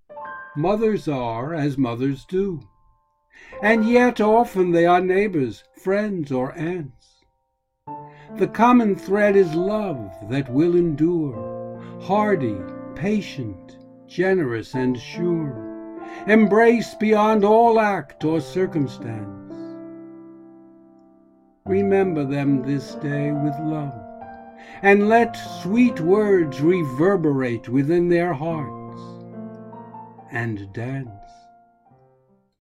Mothers are as mothers do, and yet often they are neighbors, friends, or aunts. The common thread is love that will endure, hardy, patient, generous, and sure, embrace beyond all act or circumstance. Remember them this day with love, and let sweet words reverberate within their hearts and dance.